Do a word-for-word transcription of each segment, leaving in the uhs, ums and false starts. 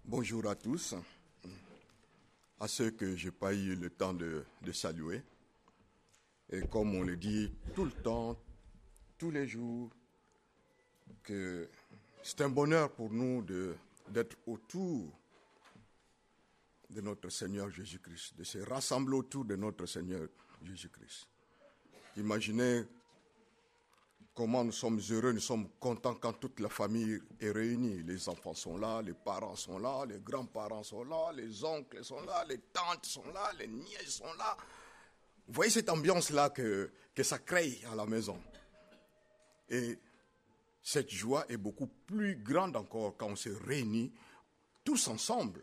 Bonjour à tous, à ceux que je n'ai pas eu le temps de, de saluer. Et comme on le dit tout le temps, tous les jours, que c'est un bonheur pour nous de, d'être autour de notre Seigneur Jésus-Christ, de se rassembler autour de notre Seigneur Jésus-Christ. Imaginez comment nous sommes heureux, nous sommes contents quand toute la famille est réunie. Les enfants sont là, les parents sont là, les grands-parents sont là, les oncles sont là, les tantes sont là, les nièces sont là. Vous voyez cette ambiance-là que, que ça crée à la maison. Et cette joie est beaucoup plus grande encore quand on se réunit tous ensemble,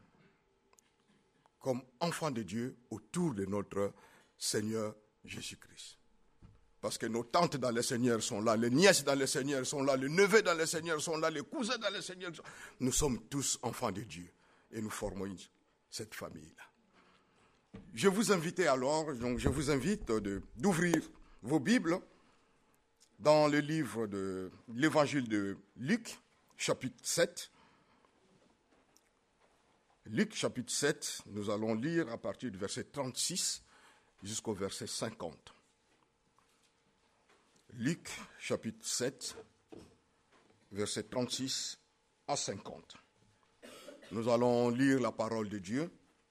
comme enfants de Dieu, autour de notre Seigneur Jésus-Christ. Parce que nos tantes dans le Seigneur sont là, les nièces dans le Seigneur sont là, les neveux dans le Seigneur sont là, les cousins dans le Seigneur sont là. Nous sommes tous enfants de Dieu et nous formons cette famille-là. Je vous invite alors, donc je vous invite de, d'ouvrir vos Bibles dans le livre de l'Évangile de Luc, chapitre sept. Luc, chapitre sept, nous allons lire à partir du verset trente-six jusqu'au verset cinquante. Luc, chapitre sept, versets trente-six à cinquante. Nous allons lire la parole de Dieu.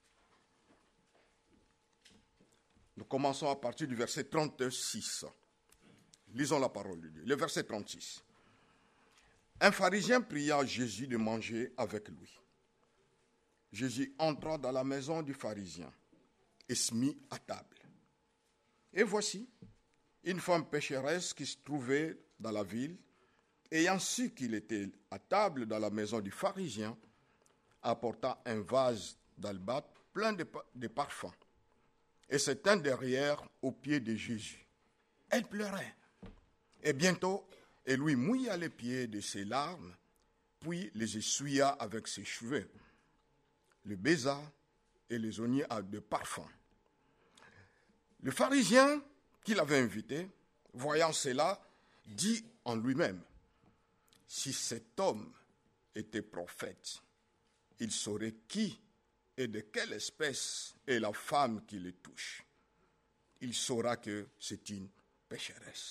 Nous commençons à partir du verset trente-six. Lisons la parole de Dieu. Le verset trente-six. Un pharisien pria Jésus de manger avec lui. Jésus entra dans la maison du pharisien et se mit à table. Et voici, une femme pécheresse qui se trouvait dans la ville, ayant su qu'il était à table dans la maison du pharisien, apporta un vase d'albâtre plein de, de parfums et se tint derrière aux pieds de Jésus. Elle pleurait. Et bientôt, elle lui mouilla les pieds de ses larmes, puis les essuya avec ses cheveux, le baisa et les oigna de parfum. Le pharisien qui l'avait invité, voyant cela, dit en lui-même, « Si cet homme était prophète, il saurait qui et de quelle espèce est la femme qui le touche. Il saura que c'est une pécheresse. »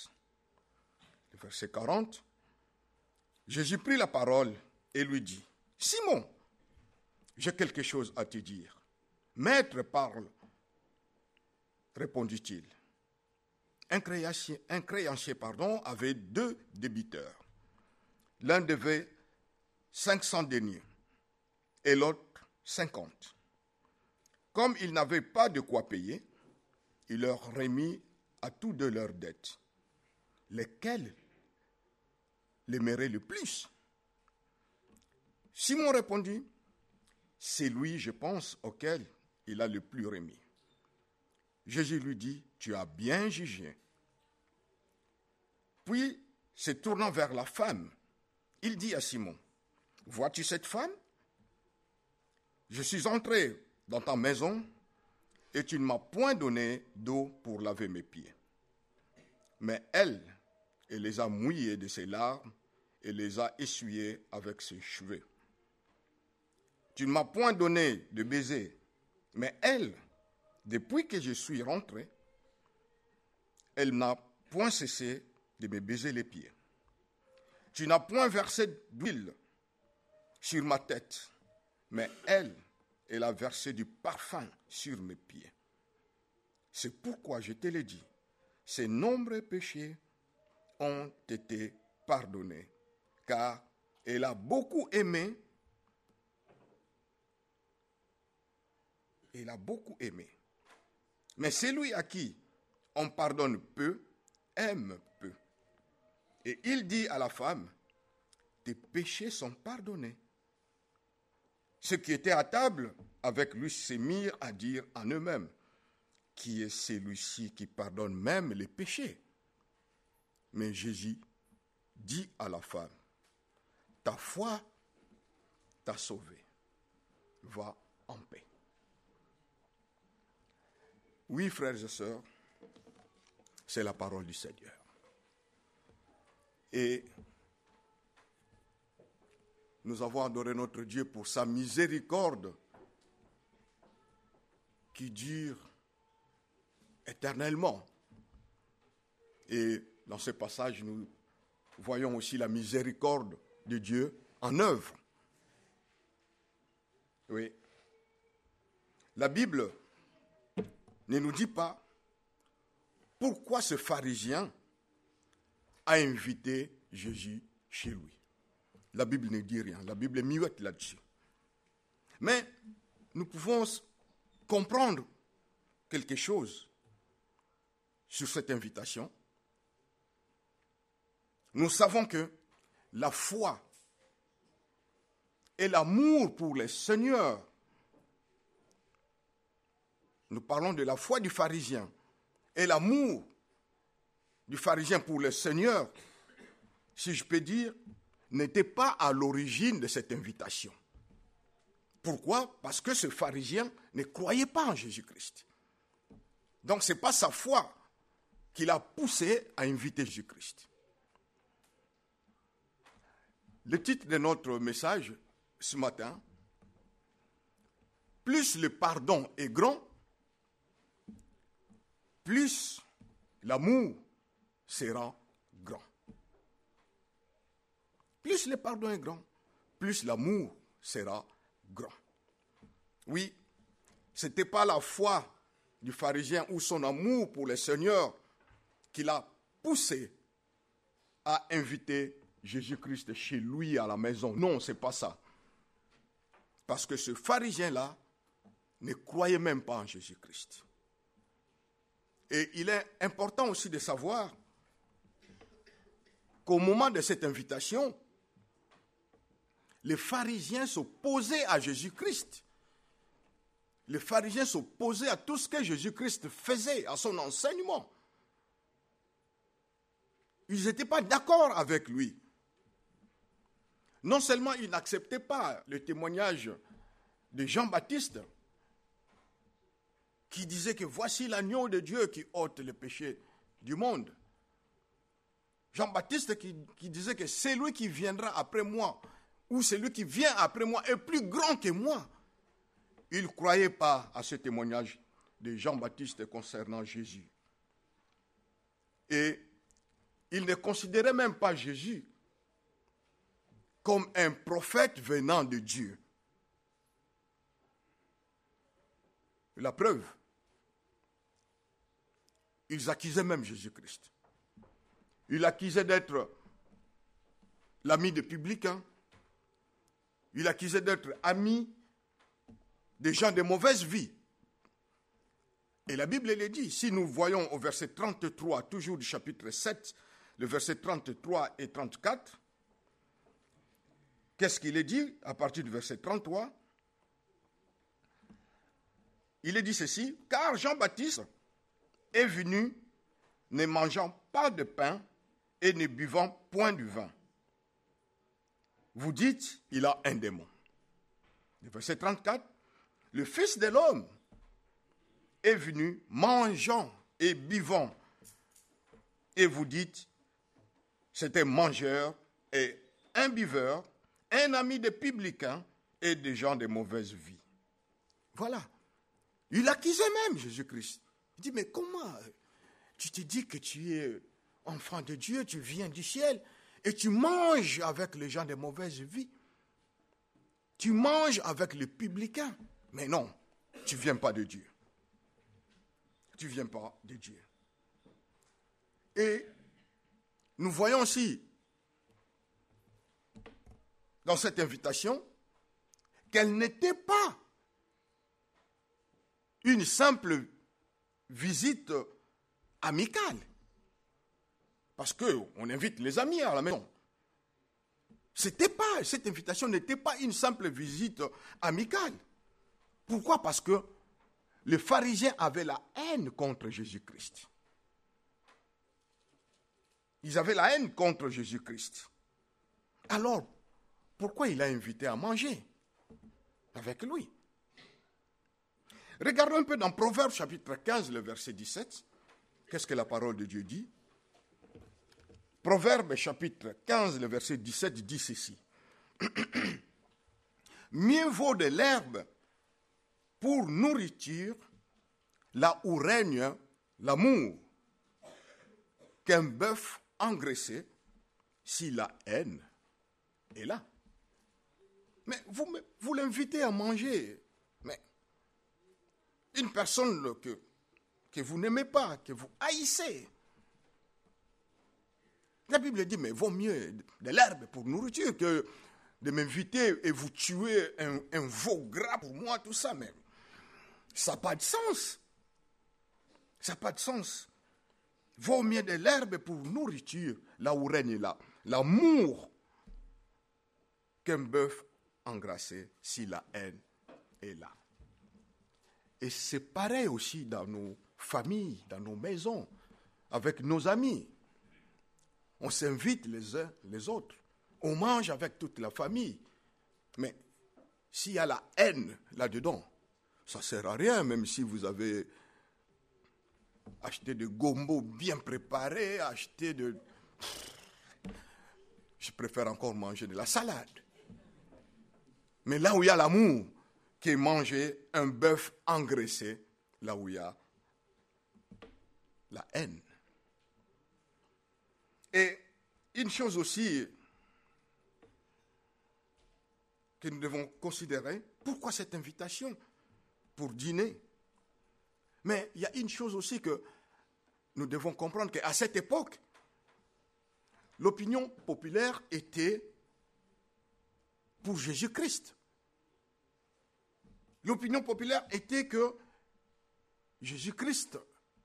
Le verset quarante, Jésus prit la parole et lui dit, « Simon, j'ai quelque chose à te dire. »« Maître, parle, » répondit-il. Un créancier, un créancier pardon, avait deux débiteurs. L'un devait cinq cents deniers et l'autre cinquante. Comme ils n'avaient pas de quoi payer, il leur remit à tous deux leurs dettes. Lesquels l'aimeraient le plus? Simon répondit, c'est lui, je pense, auquel il a le plus remis. Jésus lui dit, tu as bien jugé. Puis, se tournant vers la femme, il dit à Simon, vois-tu cette femme? Je suis entré dans ta maison et tu ne m'as point donné d'eau pour laver mes pieds. Mais elle, elle les a mouillés de ses larmes et les a essuyés avec ses cheveux. Tu ne m'as point donné de baiser, mais elle, depuis que je suis rentré, elle n'a point cessé de me baiser les pieds. Tu n'as point versé d'huile sur ma tête, mais elle, elle a versé du parfum sur mes pieds. C'est pourquoi je te l'ai dit, ses nombreux péchés ont été pardonnés, car elle a beaucoup aimé, elle a beaucoup aimé. Mais celui à qui on pardonne peu, aime peu. Et il dit à la femme, tes péchés sont pardonnés. Ceux qui étaient à table avec lui se mirent à dire en eux-mêmes, qui est celui-ci qui pardonne même les péchés? Mais Jésus dit à la femme, ta foi t'a sauvée, va en paix. Oui, frères et sœurs, c'est la parole du Seigneur. Et nous avons adoré notre Dieu pour sa miséricorde qui dure éternellement. Et dans ce passage, nous voyons aussi la miséricorde de Dieu en œuvre. Oui. La Bible ne nous dit pas pourquoi ce pharisien a invité Jésus chez lui. La Bible ne dit rien. La Bible est muette là-dessus. Mais nous pouvons comprendre quelque chose sur cette invitation. Nous savons que la foi et l'amour pour le Seigneur, nous parlons de la foi du pharisien et l'amour du pharisien pour le Seigneur, si je peux dire, n'était pas à l'origine de cette invitation. Pourquoi? Parce que ce pharisien ne croyait pas en Jésus-Christ. Donc ce n'est pas sa foi qui l'a poussé à inviter Jésus-Christ. Le titre de notre message ce matin, plus le pardon est grand, plus l'amour sera grand. Plus le pardon est grand, plus l'amour sera grand. Oui, ce n'était pas la foi du pharisien ou son amour pour le Seigneur qui l'a poussé à inviter Jésus-Christ chez lui à la maison. Non, ce n'est pas ça. Parce que ce pharisien-là ne croyait même pas en Jésus-Christ. Et il est important aussi de savoir qu'au moment de cette invitation, les pharisiens s'opposaient à Jésus-Christ. Les pharisiens s'opposaient à tout ce que Jésus-Christ faisait, à son enseignement. Ils n'étaient pas d'accord avec lui. Non seulement ils n'acceptaient pas le témoignage de Jean-Baptiste, qui disait que voici l'agneau de Dieu qui ôte le péché du monde. Jean-Baptiste qui, qui disait que celui qui viendra après moi, ou celui qui vient après moi, est plus grand que moi. Il ne croyait pas à ce témoignage de Jean-Baptiste concernant Jésus. Et il ne considérait même pas Jésus comme un prophète venant de Dieu. La preuve, ils accusaient même Jésus-Christ. Ils l'accusaient d'être l'ami des publicains. Ils l'accusaient d'être ami des gens de mauvaise vie. Et la Bible le dit. Si nous voyons au verset trente-trois, toujours du chapitre sept, le verset trente-trois et trente-quatre, qu'est-ce qu'il est dit à partir du verset trente-trois? Il est dit ceci, car Jean-Baptiste est venu ne mangeant pas de pain et ne buvant point du vin. Vous dites, il a un démon. Le verset trente-quatre, le Fils de l'homme est venu mangeant et buvant. Et vous dites, c'est un mangeur et un buveur, un ami des publicains et des gens de mauvaise vie. Voilà. Il accusait même Jésus-Christ. Il dit, mais comment tu te dis que tu es enfant de Dieu, tu viens du ciel, et tu manges avec les gens de mauvaise vie. Tu manges avec les publicains. Mais non, tu ne viens pas de Dieu. Tu ne viens pas de Dieu. Et nous voyons aussi, dans cette invitation, qu'elle n'était pas une simple visite amicale. Parce qu'on invite les amis à la maison. C'était pas, cette invitation n'était pas une simple visite amicale. Pourquoi? Parce que les pharisiens avaient la haine contre Jésus-Christ. Ils avaient la haine contre Jésus-Christ. Alors, pourquoi il a invité à manger avec lui? Regardons un peu dans Proverbes chapitre quinze, le verset dix-sept. Qu'est-ce que la parole de Dieu dit? Proverbes chapitre quinze, le verset dix-sept dit ceci. Mieux vaut de l'herbe pour nourriture, là où règne l'amour, qu'un bœuf engraissé si la haine est là. Mais vous, vous l'invitez à manger. Mais une personne que, que vous n'aimez pas, que vous haïssez. La Bible dit, mais vaut mieux de l'herbe pour nourriture que de m'inviter et vous tuer un, un veau gras pour moi, tout ça. Mais ça n'a pas de sens. Ça n'a pas de sens. Vaut mieux de l'herbe pour nourriture, là où règne là, l'amour, qu'un bœuf engraissé si la haine est là. Et c'est pareil aussi dans nos familles, dans nos maisons, avec nos amis. On s'invite les uns les autres. On mange avec toute la famille. Mais s'il y a la haine là-dedans, ça ne sert à rien, même si vous avez acheté des gombo bien préparés, acheté de... Je préfère encore manger de la salade. Mais là où il y a l'amour, qui est manger un bœuf engraissé, là où il y a la haine. Et une chose aussi que nous devons considérer, pourquoi cette invitation pour dîner? Mais il y a une chose aussi que nous devons comprendre, qu'à cette époque, l'opinion populaire était pour Jésus-Christ. L'opinion populaire était que Jésus-Christ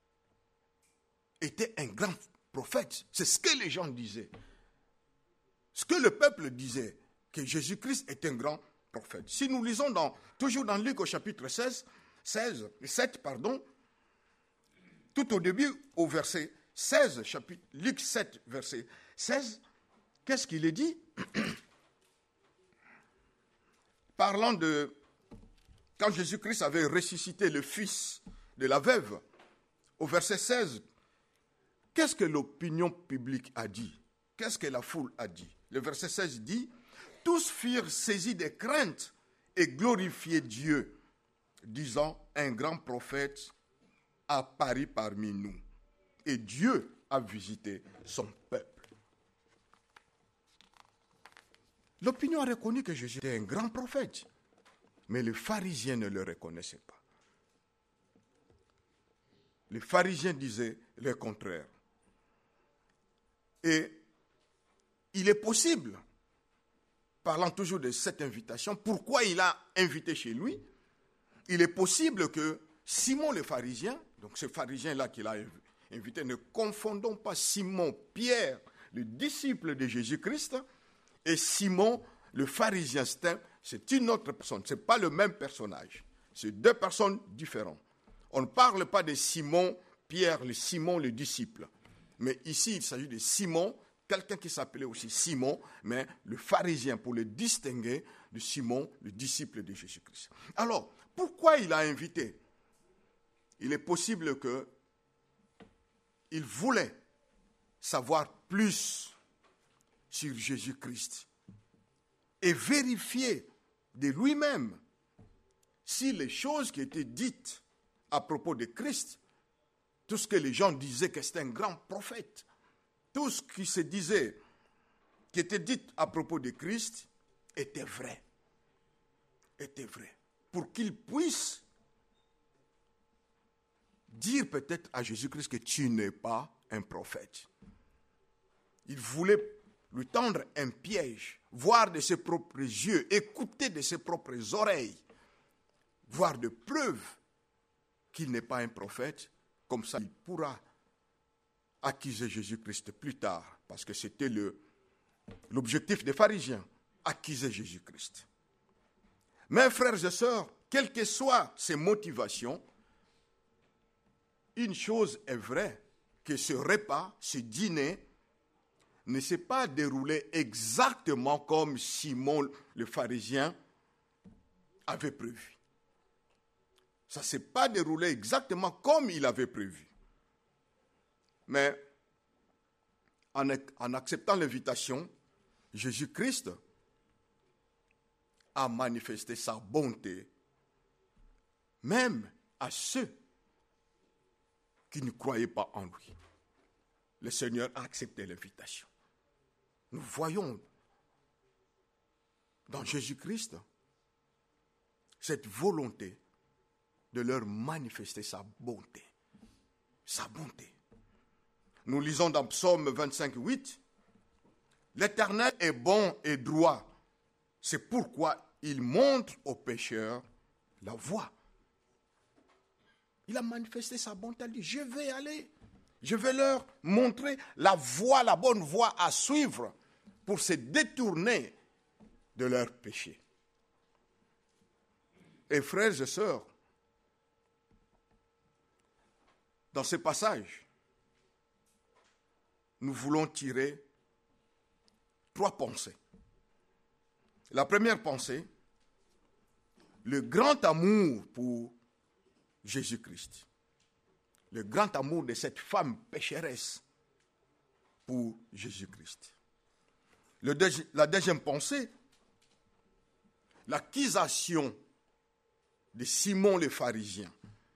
était un grand prophète. C'est ce que les gens disaient. Ce que le peuple disait, que Jésus-Christ est un grand prophète. Si nous lisons dans, toujours dans Luc au chapitre seize, seize, sept, pardon, tout au début, au verset seize, chapitre, Luc sept, verset seize, qu'est-ce qu'il est dit? Parlant de, quand Jésus-Christ avait ressuscité le fils de la veuve, au verset seize, qu'est-ce que l'opinion publique a dit? Qu'est-ce que la foule a dit? Le verset seize dit, « Tous furent saisis de crainte et glorifiaient Dieu, disant, un grand prophète apparut parmi nous, et Dieu a visité son peuple. » L'opinion a reconnu que Jésus était un grand prophète, mais les pharisiens ne le reconnaissaient pas. Les pharisiens disaient le contraire. Et il est possible, parlant toujours de cette invitation, pourquoi il a invité chez lui, il est possible que Simon le pharisien, donc ce pharisien-là qu'il a invité, ne confondons pas Simon Pierre, le disciple de Jésus-Christ, et Simon le pharisien, c'est une autre personne, ce n'est pas le même personnage, c'est deux personnes différentes. On ne parle pas de Simon Pierre, le Simon le disciple, mais ici il s'agit de Simon, quelqu'un qui s'appelait aussi Simon, mais le pharisien, pour le distinguer de Simon, le disciple de Jésus-Christ. Alors, pourquoi il a invité? Il est possible qu'il voulait savoir plus sur Jésus-Christ et vérifier de lui-même si les choses qui étaient dites à propos de Christ, tout ce que les gens disaient que c'était un grand prophète, tout ce qui se disait, qui était dit à propos de Christ, était vrai. Était vrai. Pour qu'il puisse dire peut-être à Jésus-Christ que tu n'es pas un prophète. Il voulait lui tendre un piège, voir de ses propres yeux, écouter de ses propres oreilles, voir de preuves qu'il n'est pas un prophète. Comme ça, il pourra accuser Jésus-Christ plus tard, parce que c'était le, l'objectif des pharisiens, accuser Jésus-Christ. Mais frères et sœurs, quelles que soient ses motivations, une chose est vraie, que ce repas, ce dîner, ne s'est pas déroulé exactement comme Simon le pharisien avait prévu. Ça ne s'est pas déroulé exactement comme il avait prévu. Mais en, en acceptant l'invitation, Jésus-Christ a manifesté sa bonté, même à ceux qui ne croyaient pas en lui. Le Seigneur a accepté l'invitation. Nous voyons dans Jésus-Christ cette volonté de leur manifester sa bonté. Sa bonté. Nous lisons dans Psaume vingt-cinq, huit, « L'Éternel est bon et droit. C'est pourquoi il montre aux pécheurs la voie. » Il a manifesté sa bonté. Il dit, je vais aller. Je vais leur montrer la voie, la bonne voie à suivre pour se détourner de leurs péchés. Et frères et sœurs, dans ce passage, nous voulons tirer trois pensées. La première pensée, le grand amour pour Jésus-Christ. Le grand amour de cette femme pécheresse pour Jésus-Christ. Le deuxi- la deuxième pensée, l'accusation de Simon le pharisien.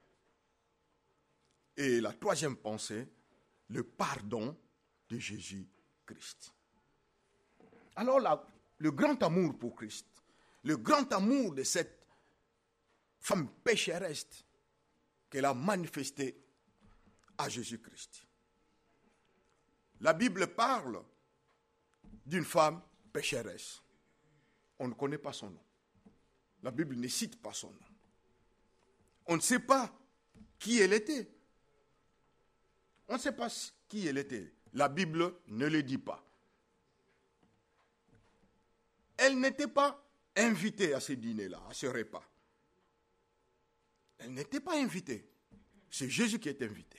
Et la troisième pensée, le pardon de Jésus-Christ. Alors la, le grand amour pour Christ, le grand amour de cette femme pécheresse qu'elle a manifesté à Jésus-Christ. La Bible parle d'une femme pécheresse. On ne connaît pas son nom. La Bible ne cite pas son nom. On ne sait pas qui elle était. On ne sait pas qui elle était. La Bible ne le dit pas. Elle n'était pas invitée à ce dîner-là, à ce repas. Elle n'était pas invitée. C'est Jésus qui est invité.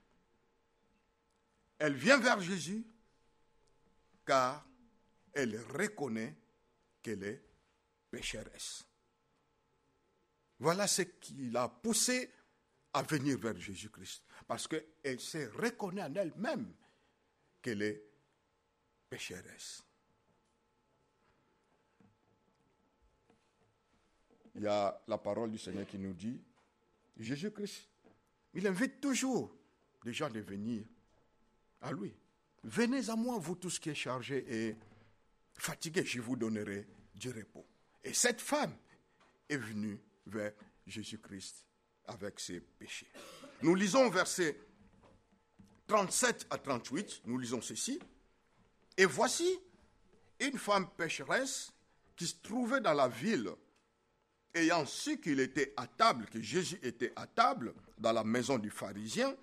Elle vient vers Jésus car elle reconnaît qu'elle est pécheresse. Voilà ce qui l'a poussée à venir vers Jésus-Christ. Parce qu'elle se reconnaît en elle-même qu'elle est pécheresse. Il y a la parole du Seigneur qui nous dit, Jésus-Christ, il invite toujours les gens de venir à lui. Venez à moi, vous tous qui êtes chargés et fatigués, je vous donnerai du repos. Et cette femme est venue vers Jésus-Christ avec ses péchés. Nous lisons versets trente-sept à trente-huit, nous lisons ceci. Et voici une femme pécheresse qui se trouvait dans la ville, ayant su qu'il était à table, que Jésus était à table dans la maison du pharisien,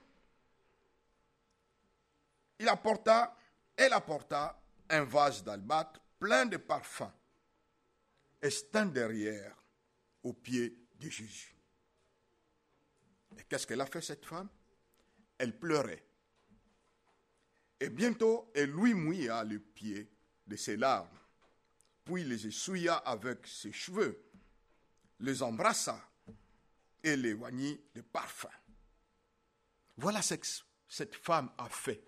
il apporta, elle apporta un vase d'albâtre plein de parfums et se tint derrière aux pieds de Jésus. Et qu'est-ce qu'elle a fait, cette femme? Elle pleurait. Et bientôt, elle lui mouilla les pieds de ses larmes, puis les essuya avec ses cheveux, les embrassa et les oignit de parfum. Voilà ce que cette femme a fait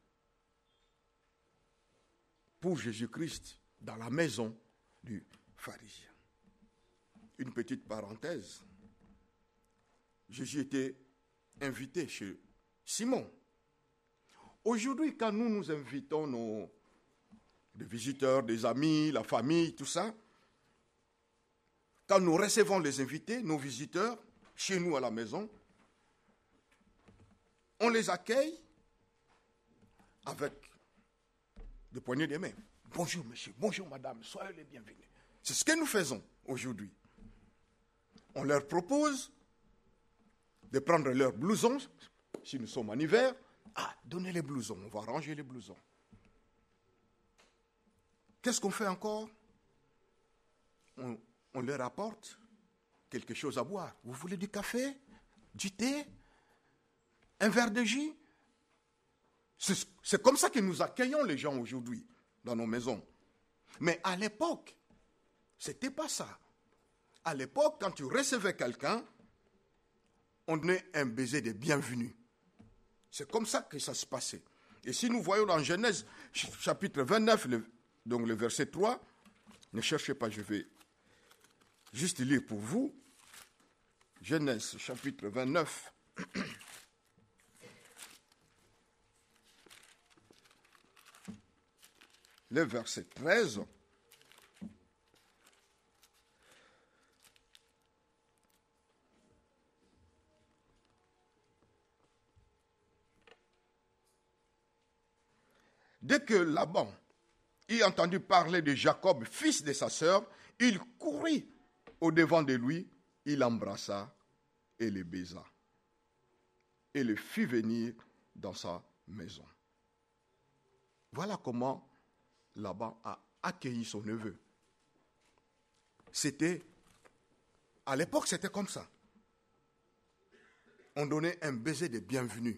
pour Jésus-Christ dans la maison du pharisien. Une petite parenthèse. Jésus était invité chez Simon. Aujourd'hui, quand nous nous invitons nos des visiteurs, des amis, la famille, tout ça, quand nous recevons les invités, nos visiteurs, chez nous à la maison, on les accueille avec des poignées de main. Bonjour monsieur, bonjour madame, soyez les bienvenus. C'est ce que nous faisons aujourd'hui. On leur propose de prendre leurs blousons, si nous sommes en hiver. Ah, donnez les blousons, on va ranger les blousons. Qu'est-ce qu'on fait encore? On, on leur apporte quelque chose à boire. Vous voulez du café? Du thé? Un verre de jus? C'est, c'est comme ça que nous accueillons les gens aujourd'hui dans nos maisons. Mais à l'époque, ce n'était pas ça. À l'époque, quand tu recevais quelqu'un, on donnait un baiser de bienvenue. C'est comme ça que ça se passait. Et si nous voyons dans Genèse, chapitre vingt-neuf, le, donc le verset trois, ne cherchez pas, je vais juste lire pour vous. Genèse chapitre vingt-neuf. Le verset treize. Dès que Laban eut entendu parler de Jacob, fils de sa sœur, il courut au-devant de lui, il l'embrassa et le baisa, et le fit venir dans sa maison. Voilà comment Laban a accueilli son neveu. C'était, à l'époque, c'était comme ça. On donnait un baiser de bienvenue.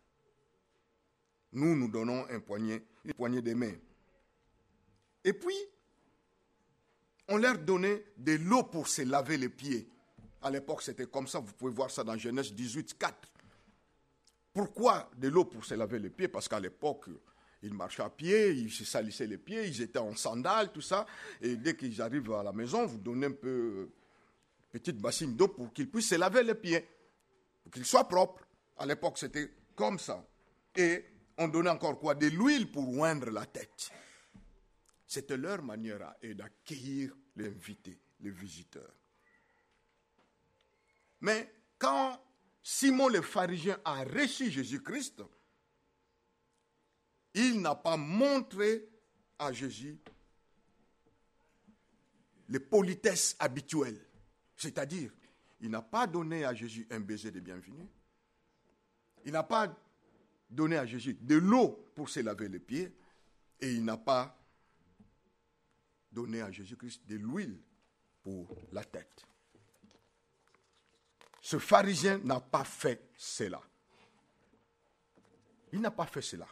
Nous, nous donnons un poignet, une poignée de main. Et puis, on leur donnait de l'eau pour se laver les pieds. À l'époque, c'était comme ça. Vous pouvez voir ça dans Genèse dix-huit, quatre. Pourquoi de l'eau pour se laver les pieds? Parce qu'à l'époque, ils marchaient à pied, ils se salissaient les pieds, ils étaient en sandales, tout ça. Et dès qu'ils arrivent à la maison, vous donnez un peu une petite bassine d'eau pour qu'ils puissent se laver les pieds, pour qu'ils soient propres. À l'époque, c'était comme ça. Et on donnait encore quoi? De l'huile pour oindre la tête. C'était leur manière à eux d'accueillir l'invité, les visiteurs. Mais quand Simon le pharisien a reçu Jésus-Christ, il n'a pas montré à Jésus les politesses habituelles. C'est-à-dire, il n'a pas donné à Jésus un baiser de bienvenue. Il n'a pas donné à Jésus de l'eau pour se laver les pieds. Et il n'a pas donné à Jésus-Christ de l'huile pour la tête. Ce pharisien n'a pas fait cela. Il n'a pas fait cela.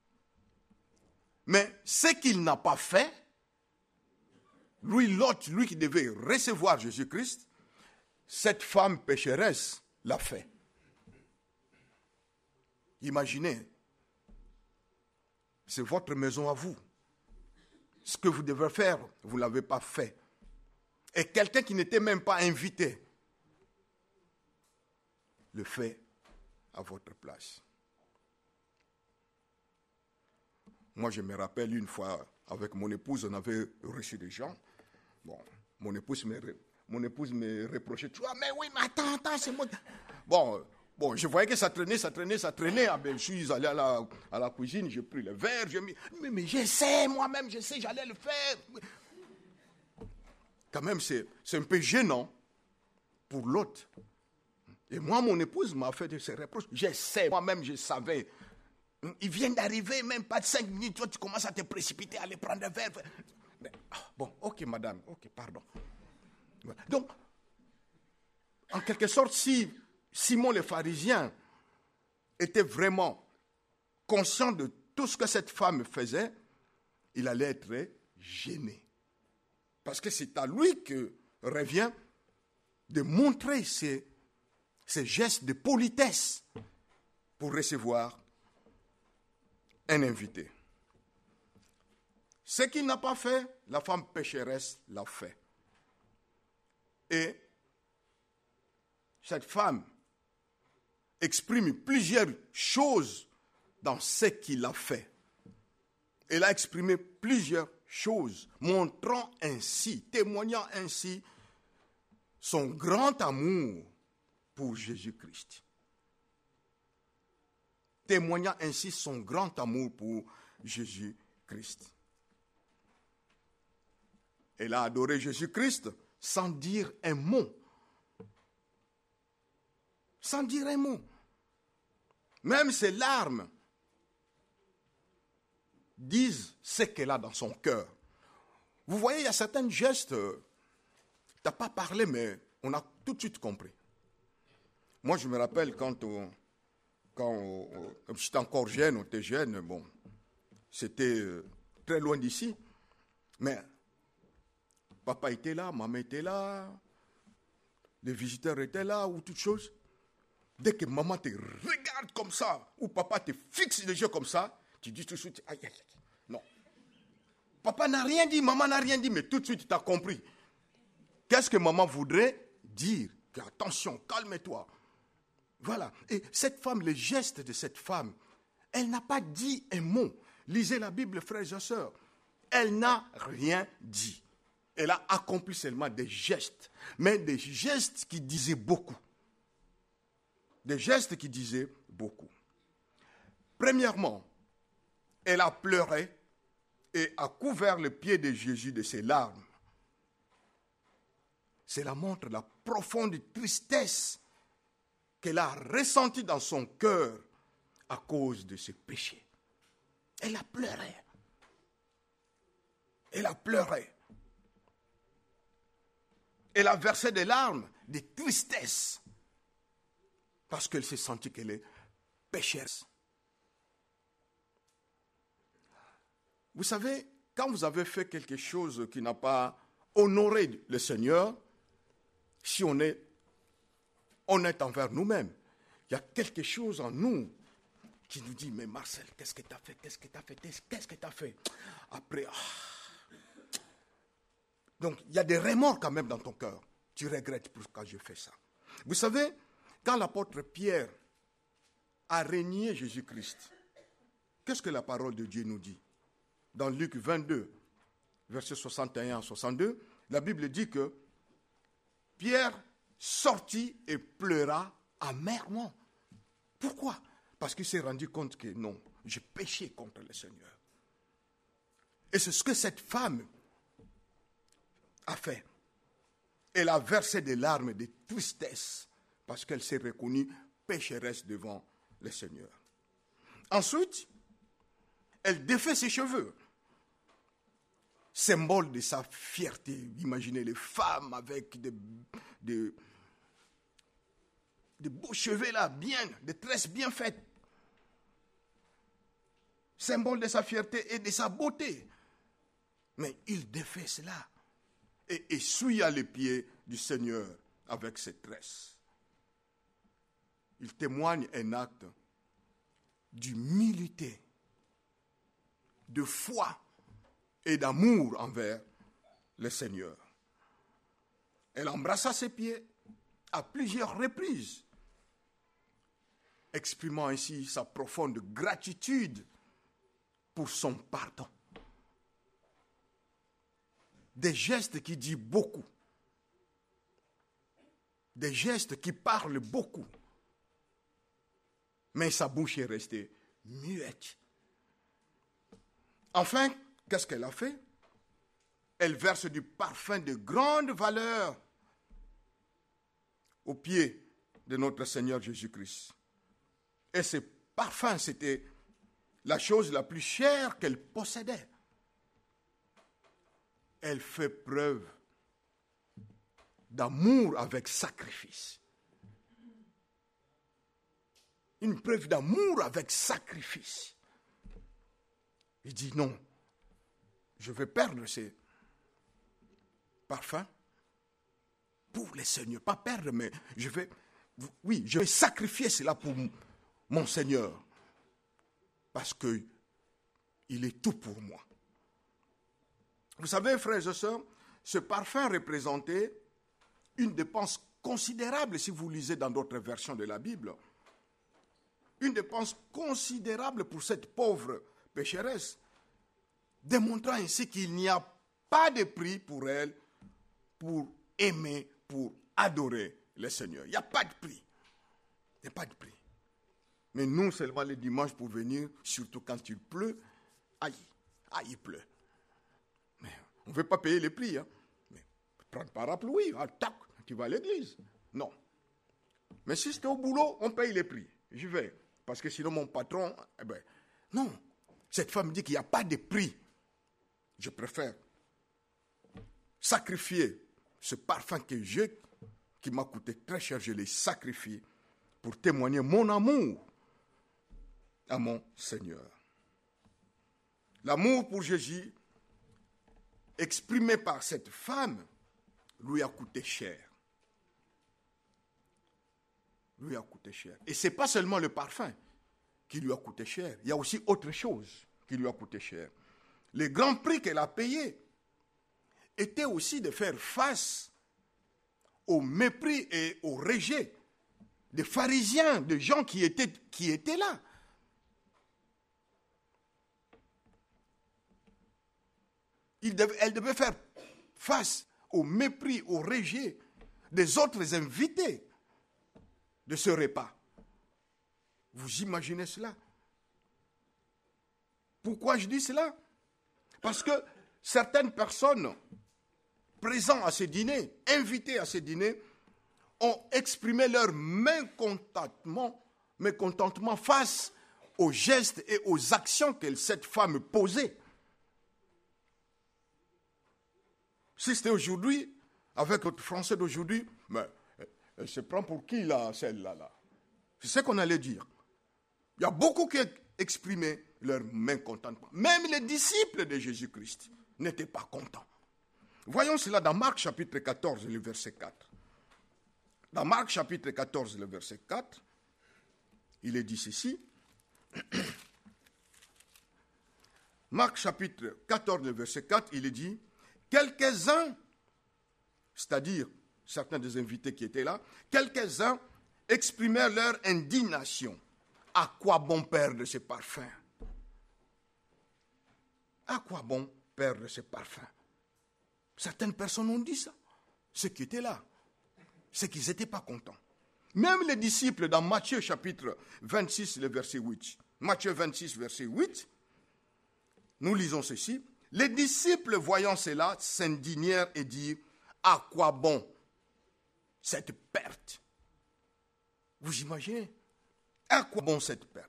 Mais ce qu'il n'a pas fait, lui, l'autre, lui qui devait recevoir Jésus-Christ, cette femme pécheresse l'a fait. Imaginez, c'est votre maison à vous. Ce que vous devez faire, vous ne l'avez pas fait. Et quelqu'un qui n'était même pas invité le fait à votre place. Moi, je me rappelle une fois, avec mon épouse, on avait reçu des gens. Bon, mon épouse me, mon épouse me reprochait. Tu vois, mais oui, mais attends, attends, c'est moi. Bon, bon, je voyais que ça traînait, ça traînait, ça traînait. Ah ben, je suis allé à la, à la cuisine, j'ai pris le verre, j'ai mis. Mais, mais j'essaie, moi-même, je sais, j'allais le faire. Quand même, c'est, c'est un peu gênant pour l'autre. Et moi, mon épouse m'a fait de ces reproches. J'essaie, moi-même, je savais. Il vient d'arriver, même pas de cinq minutes, toi, tu commences à te précipiter, à aller prendre un verre. Mais, ah, bon, ok, madame, ok, pardon. Donc, en quelque sorte, si Simon le pharisien était vraiment conscient de tout ce que cette femme faisait, il allait être gêné. Parce que c'est à lui que revient de montrer ses, ses gestes de politesse pour recevoir un invité. Ce qu'il n'a pas fait, la femme pécheresse l'a fait. Et cette femme exprime plusieurs choses dans ce qu'il a fait. Elle a exprimé plusieurs choses, montrant ainsi, témoignant ainsi son grand amour pour Jésus-Christ. Témoignant ainsi son grand amour pour Jésus-Christ. Elle a adoré Jésus-Christ sans dire un mot. Sans dire un mot. Même ses larmes disent ce qu'elle a dans son cœur. Vous voyez, il y a certains gestes, tu n'as pas parlé, mais on a tout de suite compris. Moi, je me rappelle quand, on, quand on, j'étais encore jeune, on était jeune, bon, c'était très loin d'ici, mais papa était là, maman était là, les visiteurs étaient là, ou toutes choses. Dès que maman te regarde comme ça, ou papa te fixe les yeux comme ça, tu dis tout de suite, aïe, aïe, aïe. Non. Papa n'a rien dit, maman n'a rien dit, mais tout de suite, tu as compris Qu'est-ce que maman voudrait dire? Que, attention, calme-toi. Voilà. Et cette femme, le geste de cette femme, elle n'a pas dit un mot. Lisez la Bible, frères et sœurs. Elle n'a rien dit. Elle a accompli seulement des gestes. Mais des gestes qui disaient beaucoup. Des gestes qui disaient beaucoup. Premièrement, elle a pleuré et a couvert le pied de Jésus de ses larmes. Cela montre la profonde tristesse qu'elle a ressentie dans son cœur à cause de ses péchés. Elle a pleuré. Elle a pleuré. Elle a versé des larmes, de tristesse, parce qu'elle s'est sentie qu'elle est pécheresse. Vous savez, quand vous avez fait quelque chose qui n'a pas honoré le Seigneur, si on est honnête envers nous-mêmes, il y a quelque chose en nous qui nous dit, mais Marcel, qu'est-ce que tu as fait, qu'est-ce que tu as fait, qu'est-ce que tu as fait? Après, ah. Donc, il y a des remords quand même dans ton cœur. Tu regrettes pourquoi j'ai fait ça. Vous savez, quand l'apôtre Pierre a régné Jésus-Christ, qu'est-ce que la parole de Dieu nous dit? Dans Luc vingt-deux, versets soixante et un à soixante-deux, la Bible dit que Pierre sortit et pleura amèrement. Pourquoi? Parce qu'il s'est rendu compte que non, j'ai péché contre le Seigneur. Et c'est ce que cette femme a fait. Elle a versé des larmes de tristesse parce qu'elle s'est reconnue pécheresse devant le Seigneur. Ensuite, elle défait ses cheveux. Symbole de sa fierté. Imaginez les femmes avec des, des, des beaux cheveux là, bien, des tresses bien faites. Symbole de sa fierté et de sa beauté. Mais il défait cela et essuya les pieds du Seigneur avec ses tresses. Il témoigne un acte d'humilité, de foi et d'amour envers le Seigneur. Elle embrassa ses pieds à plusieurs reprises, exprimant ainsi sa profonde gratitude pour son pardon. Des gestes qui disent beaucoup. Des gestes qui parlent beaucoup. Mais sa bouche est restée muette. Enfin, qu'est-ce qu'elle a fait? Elle verse du parfum de grande valeur aux pieds de notre Seigneur Jésus-Christ. Et ce parfum, c'était la chose la plus chère qu'elle possédait. Elle fait preuve d'amour avec sacrifice. Une preuve d'amour avec sacrifice. Il dit non, je vais perdre ces parfums pour le Seigneur. Pas perdre, mais je vais, oui, je vais sacrifier cela pour mon Seigneur. Parce qu'il est tout pour moi. Vous savez, frères et sœurs, ce parfum représentait une dépense considérable, si vous lisez dans d'autres versions de la Bible. Une dépense considérable pour cette pauvre pécheresse, démontrant ainsi qu'il n'y a pas de prix pour elle, pour aimer, pour adorer le Seigneur. Il n'y a pas de prix. Il n'y a pas de prix. Mais nous, seulement les dimanches pour venir, surtout quand il pleut, aïe, aïe, il pleut. Mais on ne veut pas payer les prix. Hein. Mais prendre parapluie, ah, tac, tu vas à l'église. Non. Mais si c'était au boulot, on paye les prix. Je vais. Parce que sinon, mon patron, eh ben, non. Cette femme dit qu'il n'y a pas de prix. Je préfère sacrifier ce parfum que j'ai, qui m'a coûté très cher, je l'ai sacrifié pour témoigner mon amour à mon Seigneur. L'amour pour Jésus, exprimé par cette femme, lui a coûté cher. Lui a coûté cher. Et ce n'est pas seulement le parfum qui lui a coûté cher. Il y a aussi autre chose qui lui a coûté cher. Le grand prix qu'elle a payé était aussi de faire face au mépris et au rejet des pharisiens, des gens qui étaient, qui étaient là. Il devait, elle devait faire face au mépris, au rejet des autres invités de ce repas. Vous imaginez cela? Pourquoi je dis cela? Parce que certaines personnes présentes à ce dîner, invitées à ce dîner, ont exprimé leur mécontentement, mécontentement face aux gestes et aux actions que cette femme posait. Si c'était aujourd'hui, avec notre français d'aujourd'hui, mais elle se prend pour qui là, celle-là là? C'est ce qu'on allait dire. Il y a beaucoup qui exprimaient leur mécontentement. Même les disciples de Jésus-Christ n'étaient pas contents. Voyons cela dans Marc chapitre quatorze, le verset quatre. Dans Marc chapitre quatorze, le verset quatre, il est dit ceci. Marc chapitre quatorze, le verset quatre, il est dit, quelques-uns, c'est-à-dire certains des invités qui étaient là, quelques-uns exprimèrent leur indignation. À quoi bon perdre ces parfums? À quoi bon perdre ces parfums? Certaines personnes ont dit ça. Ceux qui étaient là, c'est qu'ils n'étaient pas contents. Même les disciples dans Matthieu chapitre vingt-six, le verset huit. Matthieu vingt-six, verset huit, nous lisons ceci. Les disciples, voyant cela, s'indignèrent et dirent, à quoi bon cette perte? Vous imaginez? À quoi bon cette perte?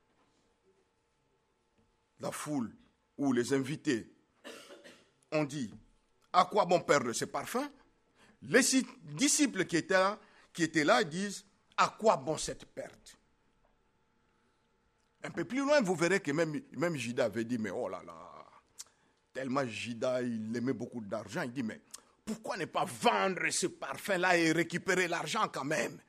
La foule ou les invités ont dit, à quoi bon perdre ces parfums? Les disciples qui étaient là, qui étaient là disent, à quoi bon cette perte? Un peu plus loin, vous verrez que même, même Judas avait dit, mais oh là là, tellement Judas, il aimait beaucoup d'argent, il dit, mais pourquoi ne pas vendre ce parfum-là et récupérer l'argent quand même?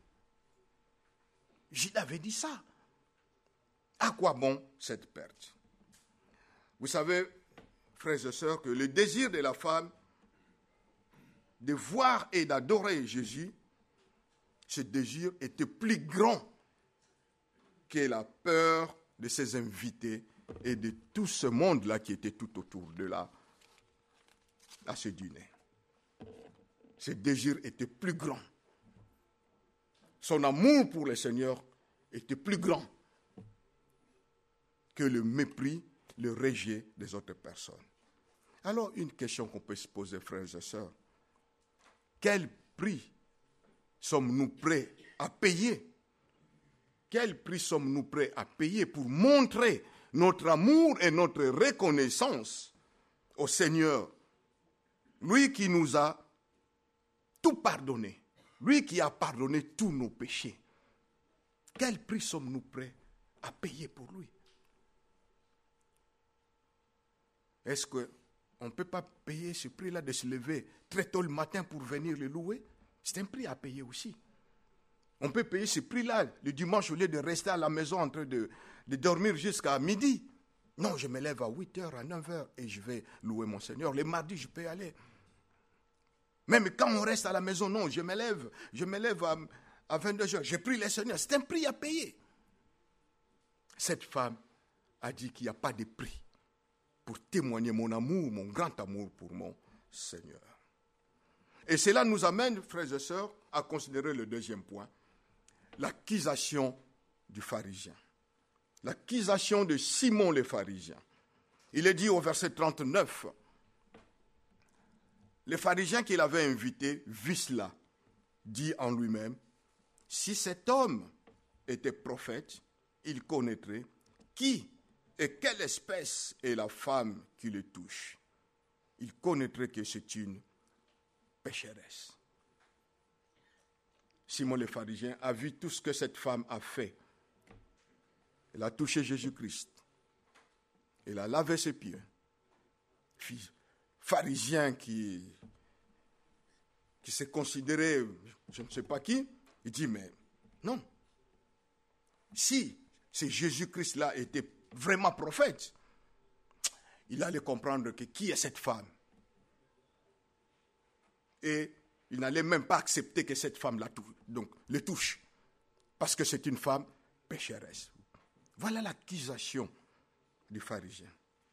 Judas avait dit ça. À quoi bon cette perte? Vous savez, frères et sœurs, que le désir de la femme de voir et d'adorer Jésus, ce désir était plus grand que la peur de ses invités et de tout ce monde-là qui était tout autour de là, à ce dîner. Ce désir était plus grand. Son amour pour le Seigneur était plus grand que le mépris, le rejet des autres personnes. Alors, une question qu'on peut se poser, frères et sœurs, quel prix sommes-nous prêts à payer? Quel prix sommes-nous prêts à payer pour montrer notre amour et notre reconnaissance au Seigneur, lui qui nous a tout pardonné, lui qui a pardonné tous nos péchés? Quel prix sommes-nous prêts à payer pour lui? Est-ce qu'on ne peut pas payer ce prix-là de se lever très tôt le matin pour venir le louer? C'est un prix à payer aussi. On peut payer ce prix-là le dimanche au lieu de rester à la maison en train de, de dormir jusqu'à midi. Non, je me lève à huit heures, à neuf heures et je vais louer mon Seigneur. Les mardis, je peux y aller. Même quand on reste à la maison, non, je me lève, je me lève à, à vingt-deux heures. J'ai pris le Seigneur. C'est un prix à payer. Cette femme a dit qu'il n'y a pas de prix pour témoigner mon amour, mon grand amour pour mon Seigneur. Et cela nous amène, frères et sœurs, à considérer le deuxième point, l'accusation du pharisien. L'accusation de Simon le pharisien. Il est dit au verset trente-neuf, le pharisien qu'il avait invité vit cela, dit en lui-même, si cet homme était prophète, il connaîtrait qui et quelle espèce est la femme qui le touche. Il connaîtrait que c'est une pécheresse. Simon le pharisien a vu tout ce que cette femme a fait. Elle a touché Jésus-Christ. Elle a lavé ses pieds. Pharisien qui, qui s'est considéré, je ne sais pas qui, il dit, mais non. Si ce Jésus-Christ-là était vraiment prophète, il allait comprendre que qui est cette femme. Et il n'allait même pas accepter que cette femme la touche, donc, le touche. Parce que c'est une femme pécheresse. Voilà l'accusation du pharisien.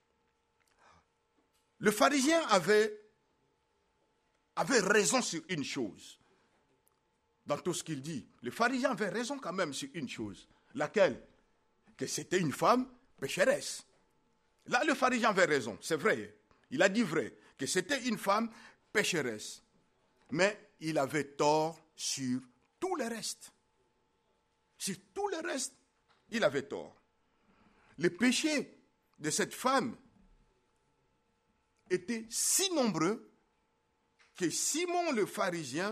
Le pharisien avait, avait raison sur une chose. Dans tout ce qu'il dit, le pharisien avait raison quand même sur une chose. Laquelle? Que c'était une femme pécheresse. Là, le pharisien avait raison, c'est vrai. Il a dit vrai, que c'était une femme pécheresse. Mais il avait tort sur tout le reste. Sur tout le reste, il avait tort. Les péchés de cette femme étaient si nombreux que Simon le pharisien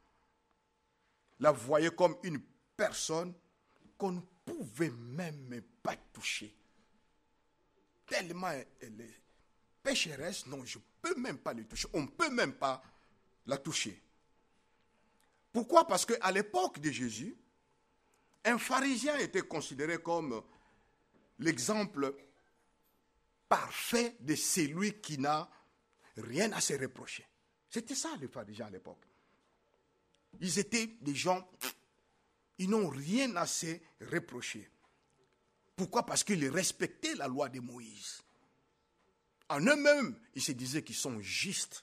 la voyait comme une personne qu'on ne pouvait même pas toucher. Tellement elle est pécheresse, non, je ne peux même pas la toucher. On ne peut même pas la toucher. Pourquoi? Parce qu'à l'époque de Jésus, un pharisien était considéré comme l'exemple parfait de celui qui n'a rien à se reprocher. C'était ça les pharisiens à l'époque. Ils étaient des gens, ils n'ont rien à se reprocher. Pourquoi? Parce qu'ils respectaient la loi de Moïse. En eux-mêmes, ils se disaient qu'ils sont justes.